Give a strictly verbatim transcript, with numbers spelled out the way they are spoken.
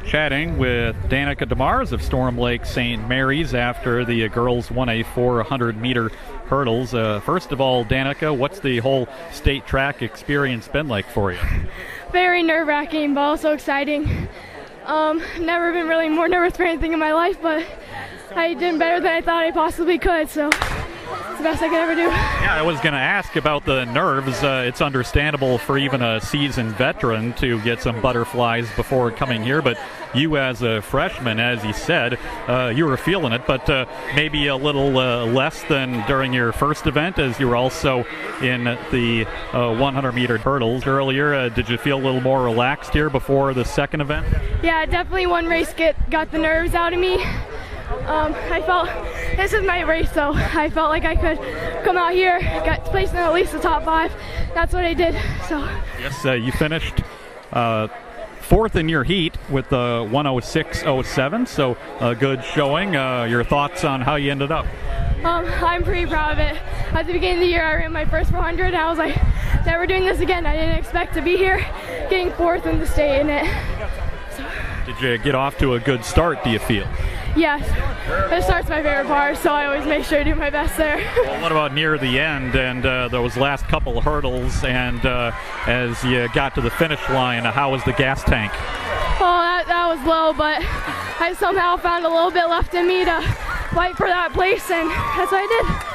chatting with Danica DeMars of Storm Lake Saint Mary's after the girls won a four hundred meter hurdles. Uh, first of all, Danica, what's the whole state track experience been like for you? Very nerve-wracking, but also exciting. Um, never been really more nervous for anything in my life, but I did better than I thought I possibly could, so it's the best I could ever do. Yeah, I was going to ask about the nerves. Uh, it's understandable for even a seasoned veteran to get some butterflies before coming here, but you as a freshman, as you said, uh, you were feeling it, but uh, maybe a little uh, less than during your first event, as you were also in the uh, one hundred meter hurdles earlier. Uh, did you feel a little more relaxed here before the second event? Yeah, definitely one race get, got the nerves out of me. Um, I felt this is my race, so I felt like I could come out here, got placed in at least the top five. That's what I did. So yes, uh, you finished uh, fourth in your heat with the one oh six oh seven, so a good showing. Uh, your thoughts on how you ended up? Um, I'm pretty proud of it. At the beginning of the year, I ran my first four hundred, and I was like, never doing this again. I didn't expect to be here, getting fourth in the state in it. So. Did you get off to a good start, do you feel? Yes, the start's my favorite part, so I always make sure to do my best there. Well, what about near the end and uh, those last couple of hurdles, and uh, as you got to the finish line, how was the gas tank? Well, that, that was low, but I somehow found a little bit left in me to fight for that place, and that's what I did.